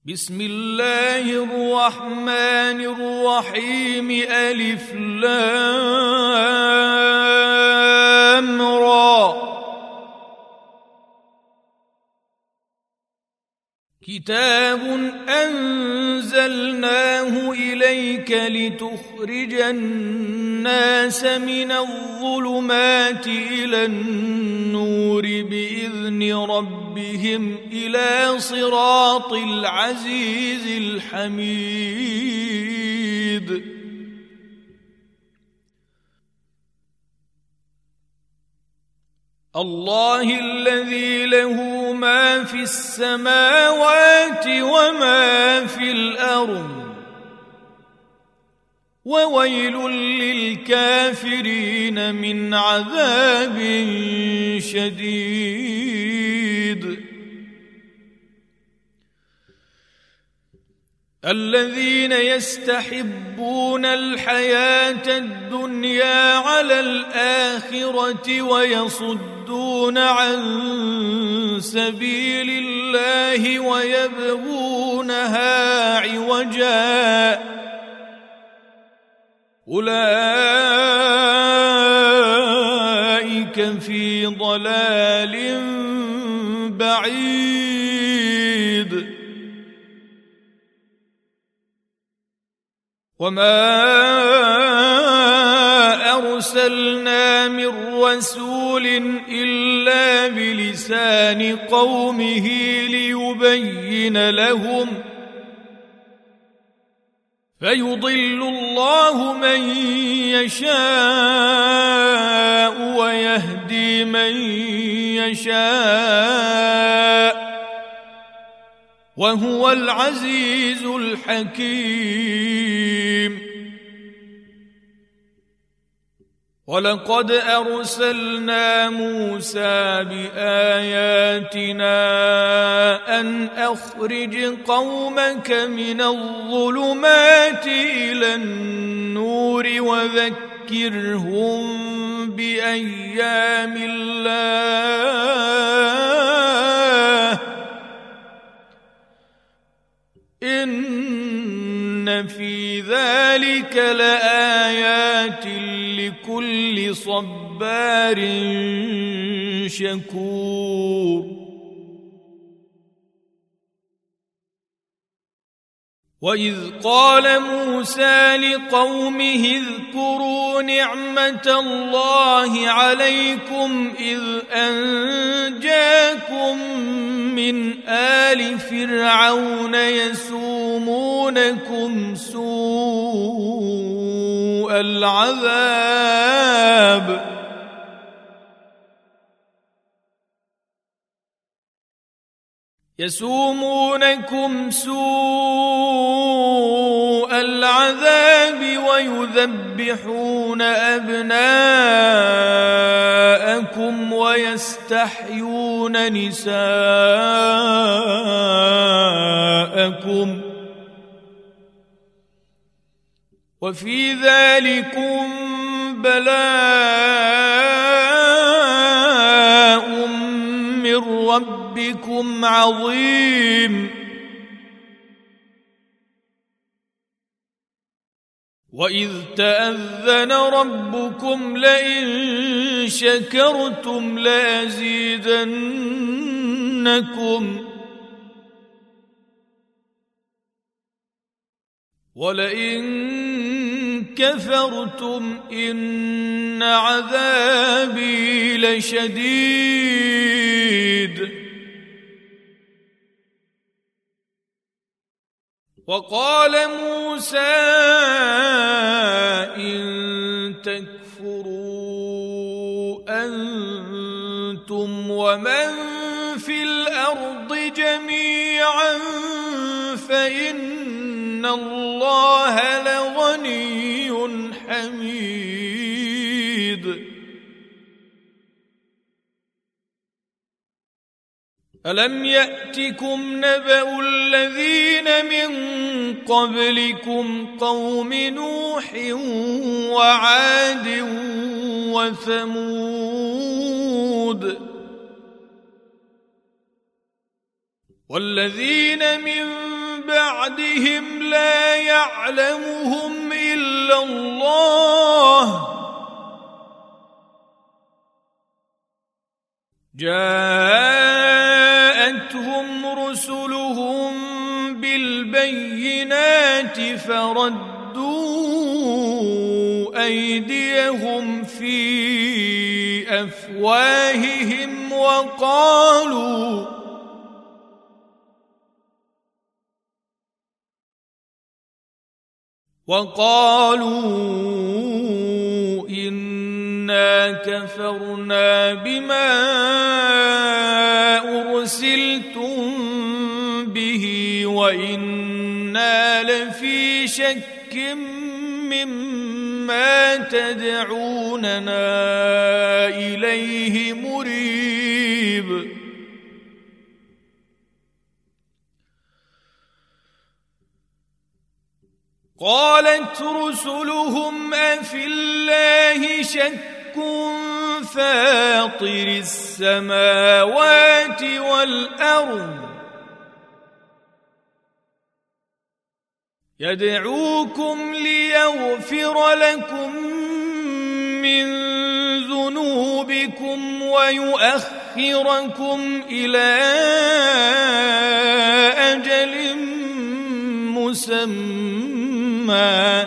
بسم الله الرحمن الرحيم ألف لام را كتاب أنزلناه إليك لتخرج الناس من الظلمات إلى النور بإذن ربهم إلى صراط العزيز الحميد الله الذي له ما في السماوات وما في الأرض وويل للكافرين من عذاب شديد الذين يستحبون الحياة الدنيا على الآخرة ويصدون عن سبيل الله ويبغونها عوجا أولئك في ضلال بعيد وما أرسلنا من رسول إلا بلسان قومه ليبين لهم فيضل الله من يشاء ويهدي من يشاء وهو العزيز الحكيم ولقد أرسلنا موسى بآياتنا أن أخرج قومك من الظلمات إلى النور وذكرهم بأيام الله إن في ذلك لآيات لكل صبار شكور وإذ قال موسى لقومه اذكروا نعمة الله عليكم إذ أنجاكم من آل فرعون يسومونكم سوء العذاب ويذبحون أبناءكم ويستحيون نساءكم وفي ذلكم بلاء من ربكم عظيم وإذ تأذن ربكم لئن شكرتم لأزيدنكم ولئن كفرتم إن عذابي لشديد وقال موسى إن تكفروا أنتم ومن في الأرض جميعا فإن الله لغني حميد ألم يأتكم نبأ الذين من قبلكم قوم نوح وعاد وثمود والذين من بعدهم لا يعلمهم إلا الله جاءتهم رسلهم بالبينات فردوا أيديهم في أفواههم وقالوا إنا كفرنا بما أرسلتم به وإنا لفي شك مما تدعوننا إليه مريب قالت رسلهم أفي الله شك فاطر السماوات والأرض يدعوكم ليغفر لكم من ذنوبكم ويؤخركم إلى أجل مسمى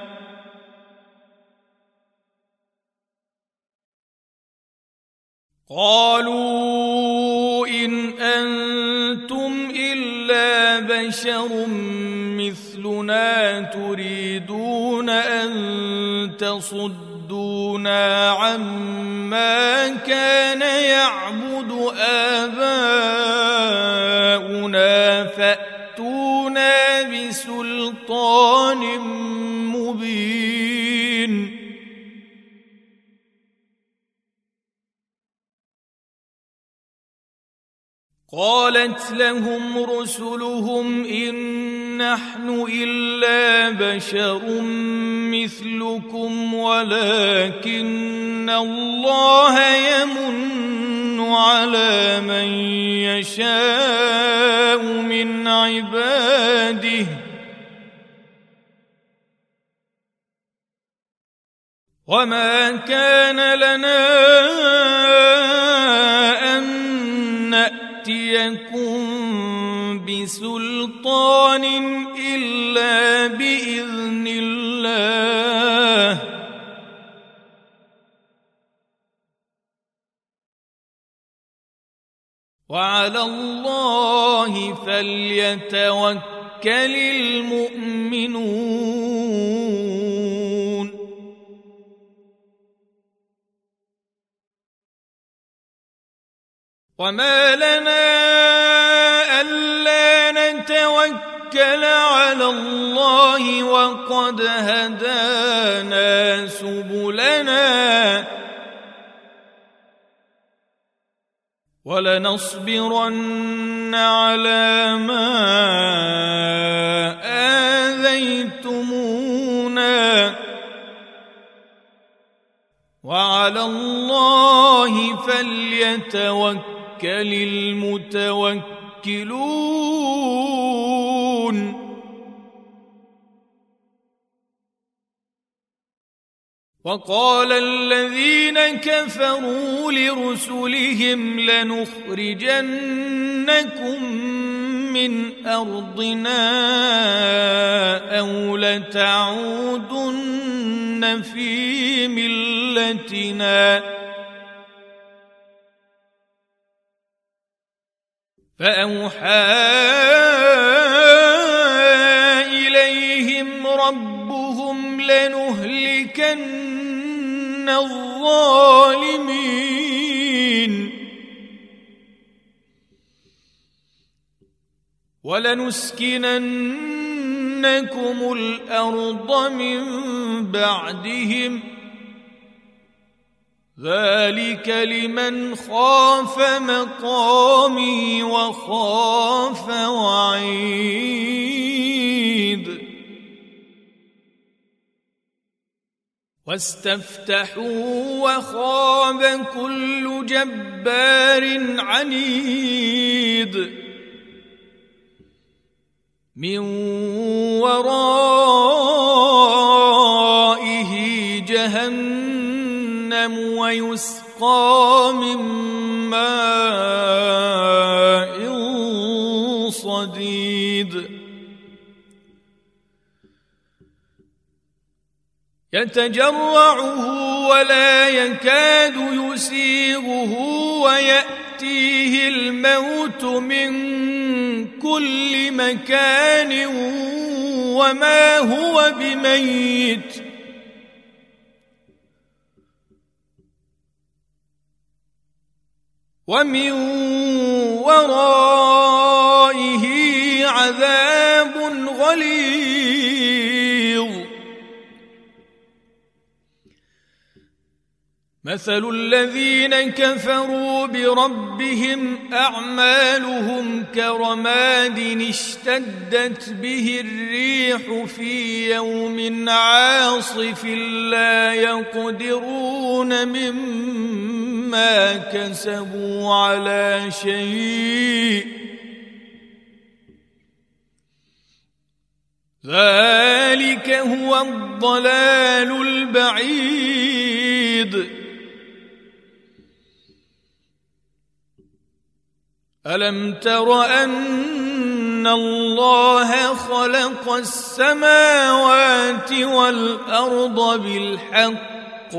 قالوا إن أنتم إلا بشر مثلنا تريدون أن تصدونا عما كان يعبد آباؤنا فأتونا بسلطان مبين قالت لهم رسلهم إن نحن إلا بشر مثلكم ولكن الله يمن على من يشاء من عباده وما كان لنا أن نأتيكم بسلطان إلا بإذن الله وعلى الله فليتوكل المؤمنون وما لنا ألا نتوكل على الله وقد هدانا سبلنا ولنصبرن على ما آذيتمونا وعلى الله فليتوكل المتوكلون وقال الذين كفروا لرسلهم لنخرجنكم من أرضنا أو لتعودن في ملتنا فأوحى إليهم ربهم لنهلكن الظالمين ولنسكننكم الأرض من بعدهم ذلك لمن خاف مقامي وخاف وعيد واستفتحوا وخاب كل جبار عنيد من ورائه جهنم ويسقى من ماء صديد يتجرعه ولا يكاد يسيغه ويأتيه الموت من كل مكان وما هو بميت ومن ورائه عذاب غليظ مثل الذين كفروا بربهم أعمالهم كرماد اشتدت به الريح في يوم عاصف لا يقدرون مما كسبوا على شيء ذلك هو الضلال البعيد ألم تر أن الله خلق السماوات والأرض بالحق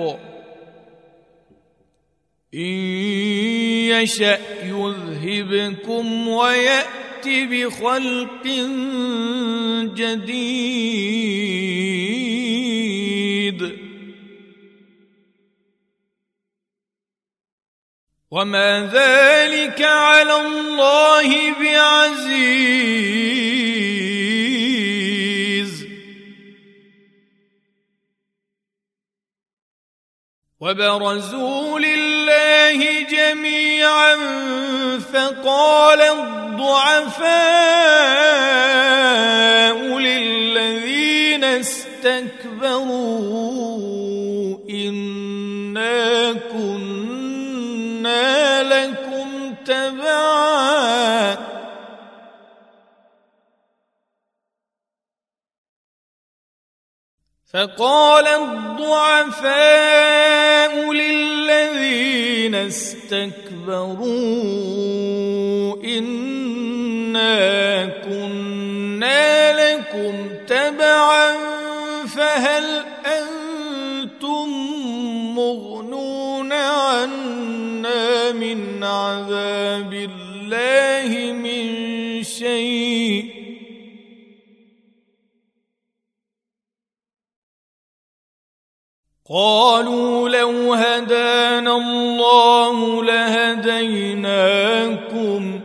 إن يشأ يذهبكم ويأت بخلق جديد وما ذلك على الله بعزيز وبرزوا لله جميعا فقال الضعفاء للذين استكبروا إنا كنا لكم تبعا فقال الضعفاء للذين استكبروا إنا كنا لكم تبعا فهل أنتم مغنون عنا من عذاب الله من شيء قالوا لو هدانا الله لهديناكم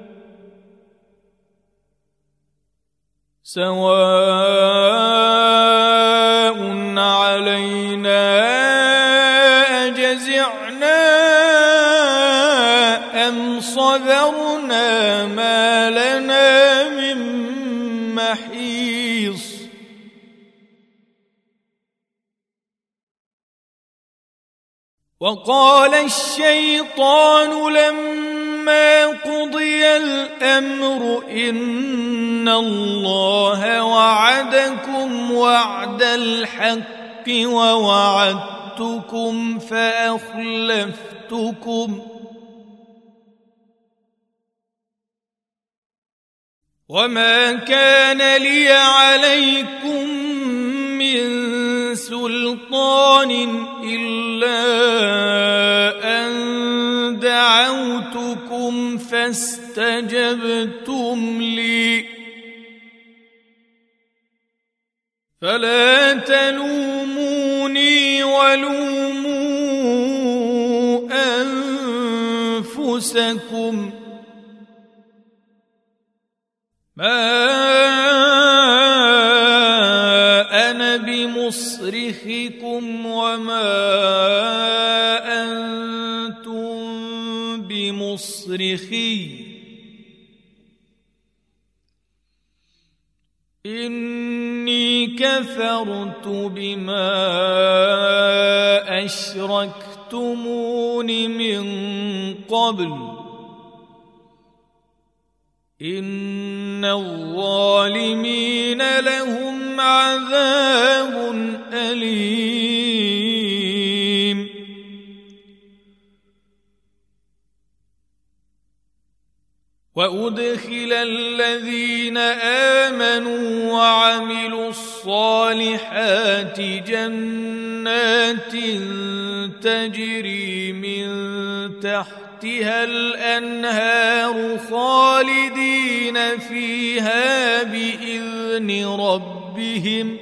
سواء علينا أجزعنا أم صبرنا ما لنا من محيص وقال الشيطان لما قضي الأمر إن الله وعدكم وعد الحق ووعدتكم فأخلفتكم وما كان لي عليكم من سلطان إلا أن دعوتكم فاستجبتم لي فلا تلوموني ولوموا أنفسكم ما أنا بمصرخكم وما أنتم بمصرخي إني كفرت بما أشركتمون من قبل إن الظالمين لهم عذاب أليم. وأدخل الذين آمنوا وعملوا الصالحات جنات تجري من تحتها الأنهار خالدين فيها بإذن ربهم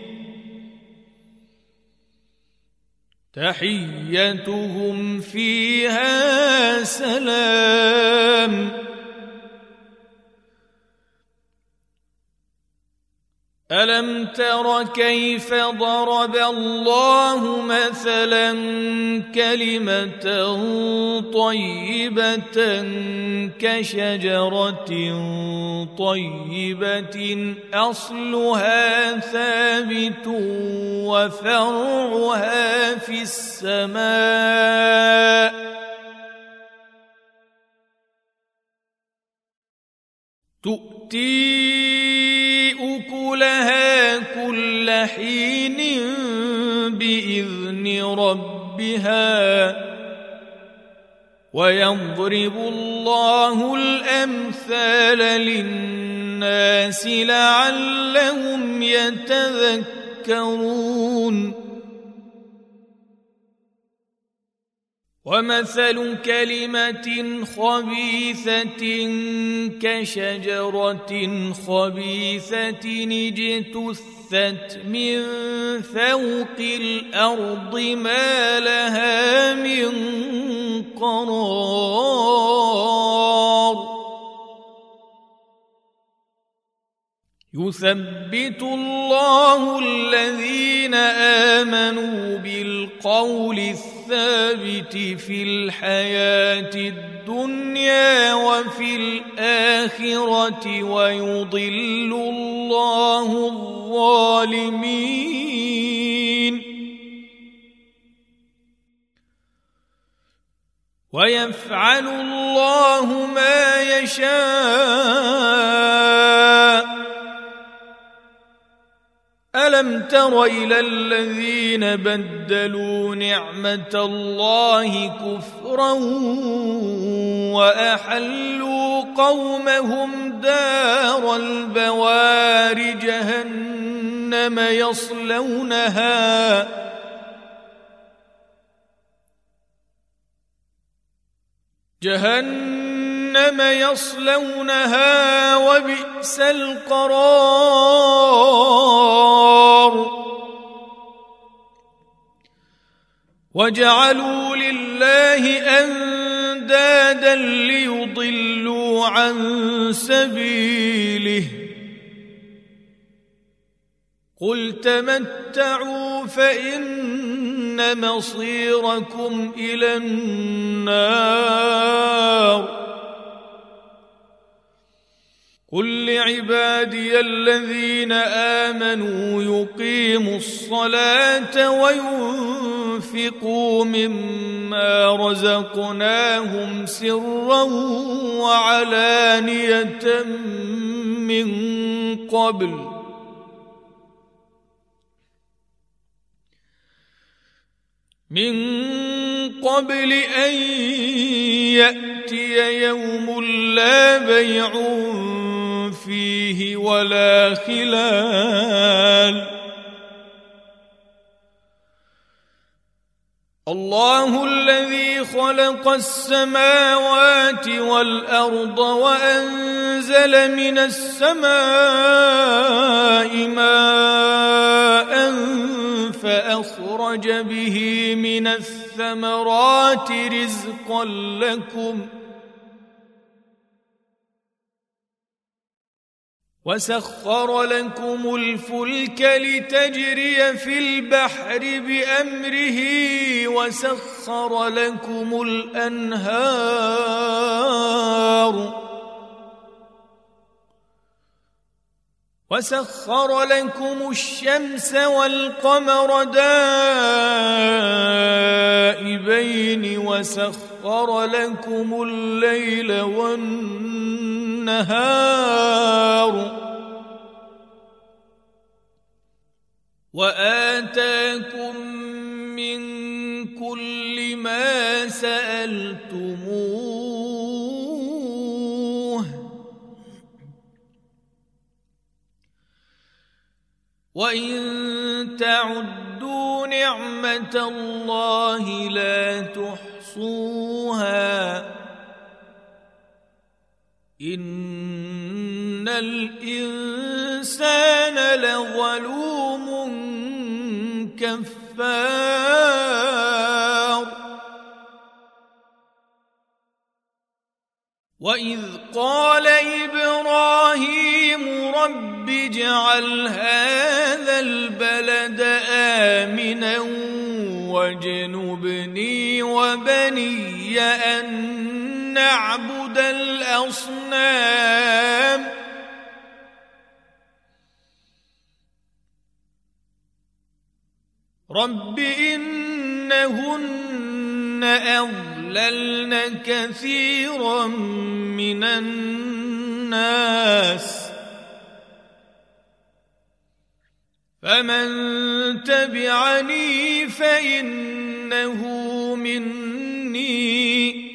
تحيتهم فيها سلام. ألم تر كيف ضرب الله مثلا كلمة طيبة كشجرة طيبة أصلها ثابت وفرعها في السماء تؤتي أكلها كل حين بإذن ربها ويضرب الله الأمثال للناس لعلهم يتذكرون. ومثل كلمة خبيثة كشجرة خبيثة اجتثت من فوق الأرض ما لها من قرار. يثبت الله الذين آمنوا بالقول الثابت في الحياة الدنيا وفي الآخرة ويضل الله الظالمين ويفعل الله ما يشاء. ألم تر إلى الذين بدلوا نعمة الله كفرا وأحلوا قومهم دار البوار جهنم يصلونها وبئس القرار. وجعلوا لله أندادا ليضلوا عن سبيله قل تمتعوا فإن مصيركم إلى النار. قل لعبادي الذين آمنوا يقيموا الصلاة وينفقوا مما رزقناهم سرا وعلانية من قبل أن يأتي يوم لا بيع فيه ولا خلال. الله الذي خلق السماوات والأرض وأنزل من السماء ماء فأخرج به من الثمرات رزقا لكم وسخر لكم الفلك لتجري في البحر بأمره وسخر لكم الأنهار وسخر لكم الشمس والقمر دائبين وسخر لكم الليل والنهار النهار وآتاكم من كل ما سألتموه وإن تعدوا نعمة الله لا تحصوها إن الإنسان لظلوم كفار وإذ قال إبراهيم رب اجعل هذا البلد آمنا واجنبني وبني أن نعبد الأصنام رب إنهن أضللن كثيرا من الناس فمن تبعني فإنه مني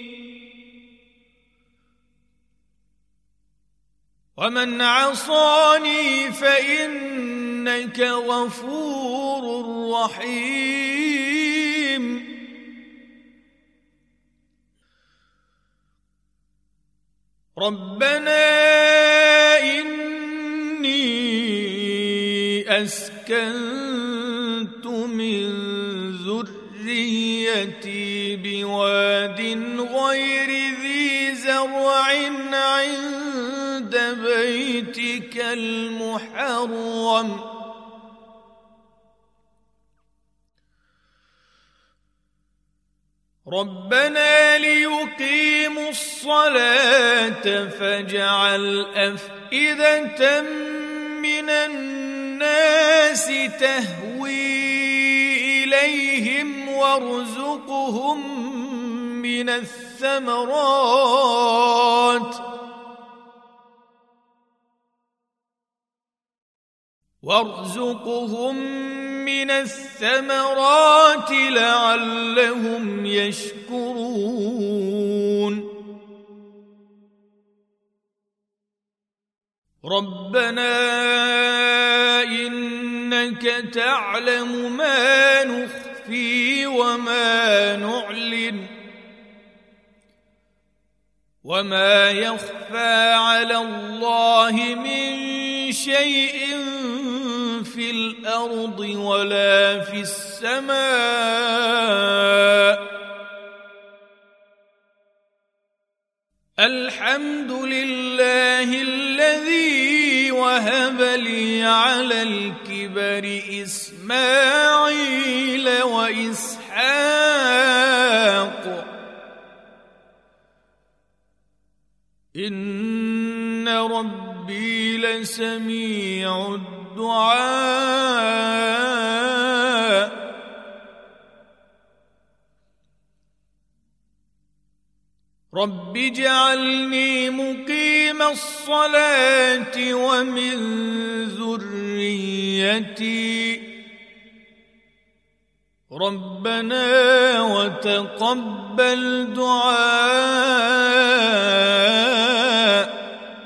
ومن عصاني فإنك غفور رحيم ربنا إني أسكنت من ذريتي بواد غير ذي زرع عند بيتك المحرم ربنا ليقيموا الصلاة فاجعل أفئدة من الناس تهوي إليهم وارزقهم من الثمرات لعلهم يشكرون ربنا إنك تعلم ما نخفي وما نعلن وما يخفى على الله من شيء في الأرض ولا في السماء الحمد لله الذي وهب لي على الكبر إسماعيل وإسحاق إن ربي لسميع الدعاء رب اجعلني مقيم الصلاة ومن ذريتي ربنا وتقبل دعاء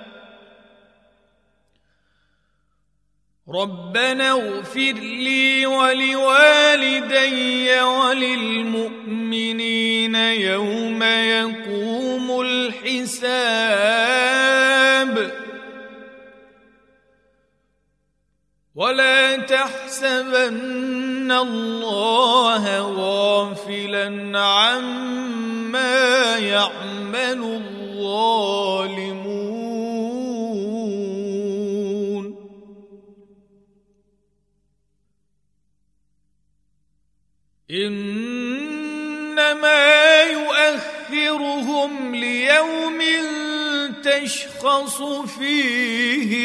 ربنا اغفر لي ولوالدي وللمؤمنين يوم يقوم الحساب ولا تحسبن الله غافلا عما يعمل الظالمون إنما يؤخرهم ليوم تشخص فيه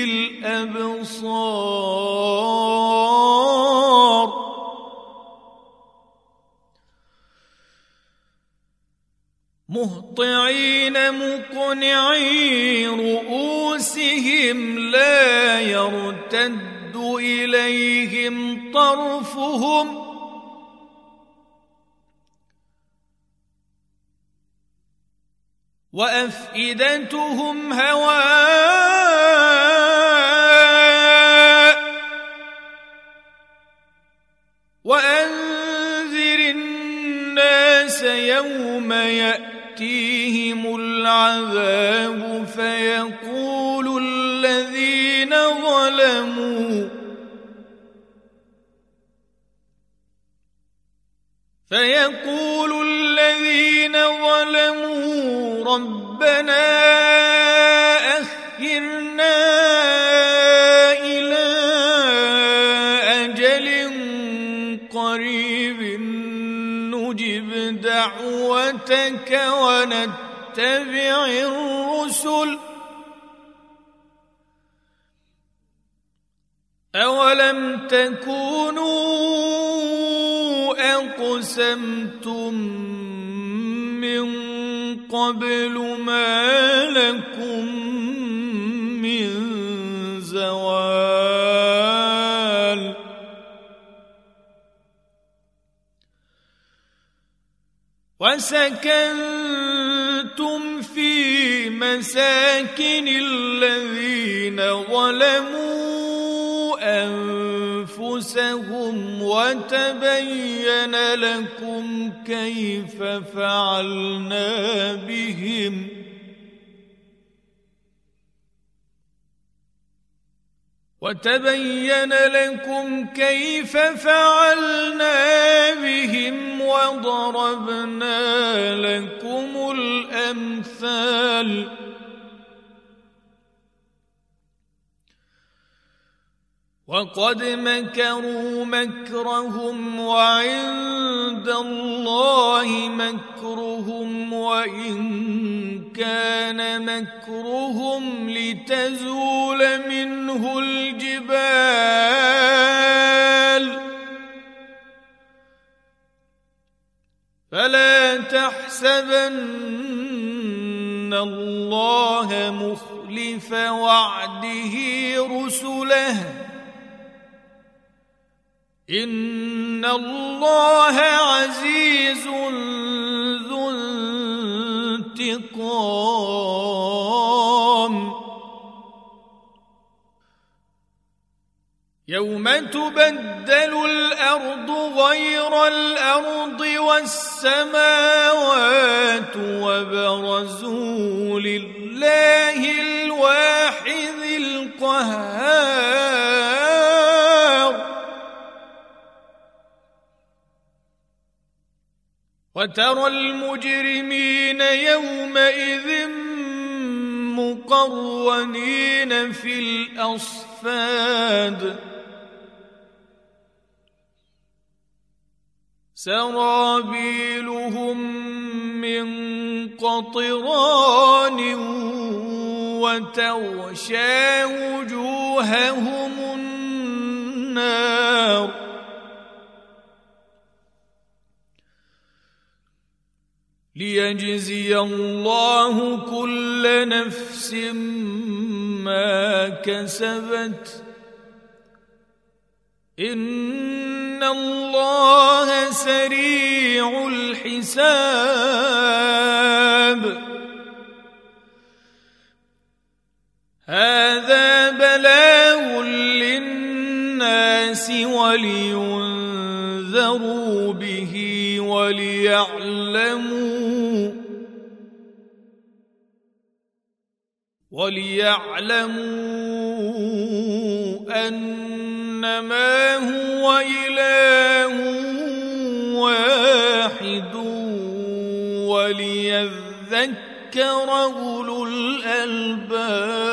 الأبصار مهطعين مقنعي رؤوسهم لا يرتد إليهم طرفهم وأفئدتهم هواء وأنذر الناس يوم يأتيهم العذاب فيقول الذين ظلموا ربنا أخرنا إلى أجل قريب نجب دعوتك ونتبع الرسل أولم تكونوا أقسمتم من قبل ما لكم من زوال وسكنتم في مساكن الذين ظلموا أنفسهم وتبين لكم كيف فعلنا بهم وضربنا لكم الأمثال وقد مكروا مكرهم وعند الله مكرهم وإن كان مكرهم لتزول منه الجبال فلا تحسبن الله مخلف وعده رسله إن الله عزيز ذو انتقام يوم تبدل الأرض غير الأرض والسماوات وبرزوا لله الواحد القهار وترى المجرمين يومئذ مقرنين في الأصفاد سرابيلهم من قطران وتغشى وجوههم النار ليجزي الله كل نفس ما كسبت إن الله سريع الحساب هذا بلاغ للناس ولينذروا به وليعلموا أنما هو إله واحد وليذكر أولو الألباب